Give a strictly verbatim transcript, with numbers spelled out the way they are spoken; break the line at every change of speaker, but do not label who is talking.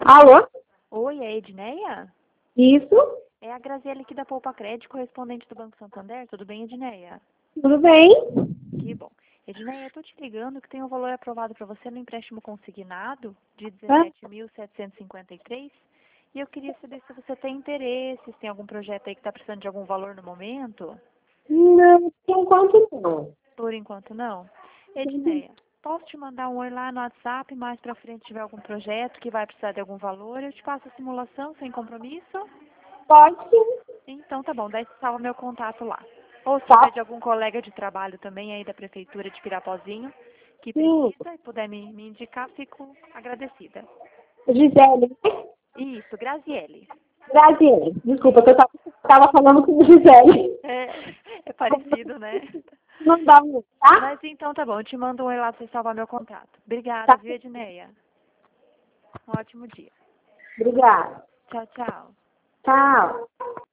Alô?
Oi, é a Edneia?
Isso?
É a Graziele aqui da Poupa Crédito, correspondente do Banco Santander. Tudo bem, Edneia?
Tudo bem?
Que bom. Edneia, eu tô te ligando que tem um valor aprovado para você no empréstimo consignado de
Hã?
dezessete mil setecentos e cinquenta e três. E eu queria saber se você tem interesse, se tem algum projeto aí que está precisando de algum valor no momento.
Não, por enquanto não.
Por enquanto, não.
Uhum.
Edneia, posso te mandar um oi lá no WhatsApp, mais para frente tiver algum projeto que vai precisar de algum valor, eu te passo a simulação sem compromisso?
Pode sim.
Então tá bom, daí você salva meu contato lá. Ou se tiver
Tá?
de algum colega de trabalho também aí da Prefeitura de Pirapozinho, que
Sim.
precisa e puder me, me indicar, fico agradecida.
Gisele, né?
Isso, Graziele.
Graziele. Desculpa, que eu
Isso.
tava, tava falando com Gisele.
É, é parecido, né?
Não dá um, tá?
Mas então tá bom, eu te mando um oi lá pra você salvar meu contato. Obrigada,
Tá.
viu, Edneia? Um ótimo dia.
Obrigada.
Tchau, tchau.
Tchau.